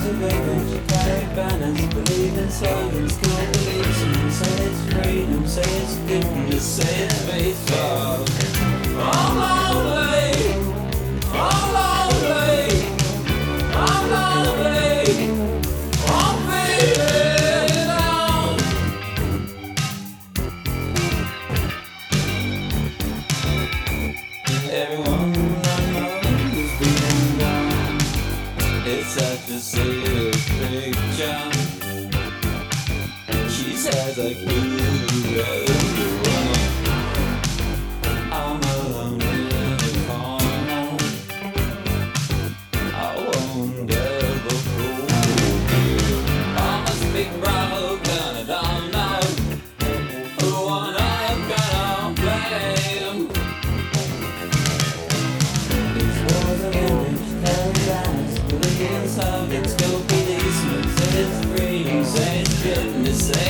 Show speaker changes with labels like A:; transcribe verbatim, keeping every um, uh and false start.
A: of image, caravanas, believe in slogans, still policemen, say it's freedom, say it's goodness, say it's baseball. I'm lonely, I'm lonely, I'm lonely, I'm feeling alone. Everyone I know is being gone. It's such a sad picture. She says like you. I'm alone in the corner. I won't ever forgive. I must be broken. I don't know who I'm gonna blame. These walls of image, caravanas, believe in slogans, go policemen, say it's freedom, say it's goodness, say